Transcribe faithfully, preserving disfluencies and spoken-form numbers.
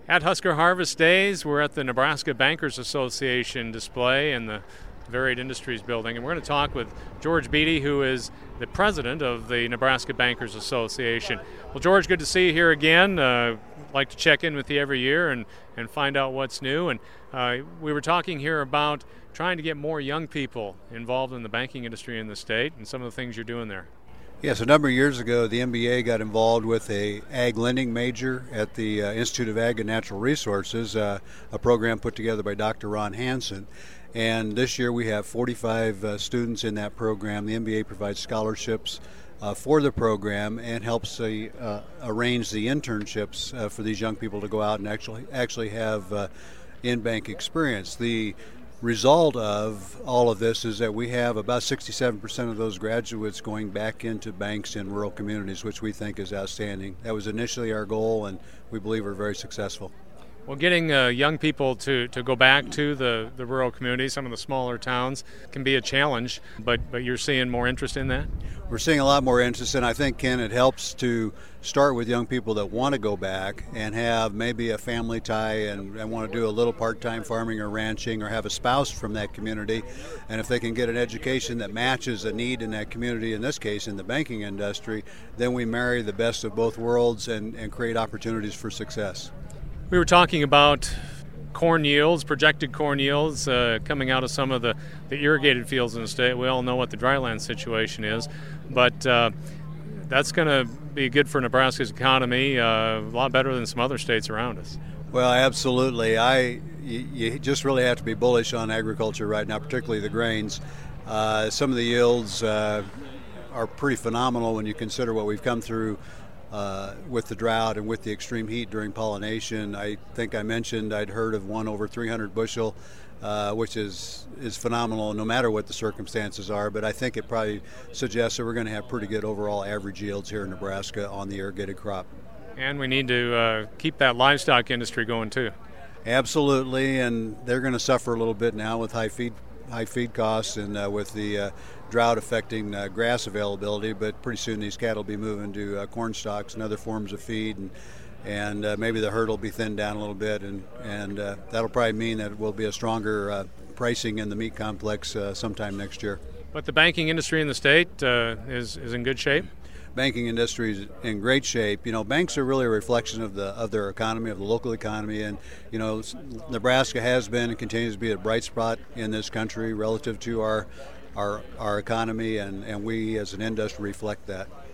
At Husker Harvest Days, we're at the Nebraska Bankers Association display in the Varied Industries building, and we're going to talk with George Beatty, who is the president of the Nebraska Bankers Association. Well, George, good to see you here again. Uh, like to check in with you every year and, and find out what's new. And uh, we were talking here about trying to get more young people involved in the banking industry in the state and some of the things you're doing there. Yes, a number of years ago, the N B A got involved with a ag lending major at the uh, Institute of Ag and Natural Resources, uh, a program put together by Doctor Ron Hansen. And this year we have forty-five uh, students in that program. The N B A provides scholarships uh, for the program and helps uh, uh, arrange the internships uh, for these young people to go out and actually actually have uh, in-bank experience. The result of all of this is that we have about sixty-seven percent of those graduates going back into banks in rural communities, which we think is outstanding. That was initially our goal, and we believe we're very successful. Well, getting uh, young people to, to go back to the, the rural communities, some of the smaller towns, can be a challenge, but, but you're seeing more interest in that? We're seeing a lot more interest, and I think, Ken, it helps to start with young people that want to go back and have maybe a family tie and, and want to do a little part-time farming or ranching or have a spouse from that community. And if they can get an education that matches a need in that community, in this case in the banking industry, then we marry the best of both worlds and, and create opportunities for success. We were talking about corn yields, projected corn yields uh, coming out of some of the, the irrigated fields in the state. We all know what the dryland situation is, but uh, that's going to be good for Nebraska's economy, uh, a lot better than some other states around us. Well, absolutely. I you, you just really have to be bullish on agriculture right now, particularly the grains. Uh, some of the yields uh, are pretty phenomenal when you consider what we've come through Uh, with the drought and with the extreme heat during pollination. I think I mentioned I'd heard of one over three hundred bushel, uh, which is, is phenomenal no matter what the circumstances are, but I think it probably suggests that we're going to have pretty good overall average yields here in Nebraska on the irrigated crop. And we need to uh, keep that livestock industry going too. Absolutely, and they're going to suffer a little bit now with high feed high feed costs and uh, with the uh, drought affecting uh, grass availability, but pretty soon these cattle will be moving to uh, corn stalks and other forms of feed, and and uh, maybe the herd will be thinned down a little bit, and and uh, that'll probably mean that it will be a stronger uh, pricing in the meat complex uh, sometime next year. But the banking industry in the state uh, is is in good shape. Banking industry is in great shape. You know, banks are really a reflection of the of their economy, of the local economy, and you know, Nebraska has been and continues to be a bright spot in this country relative to our our our economy, and, and we as an industry reflect that.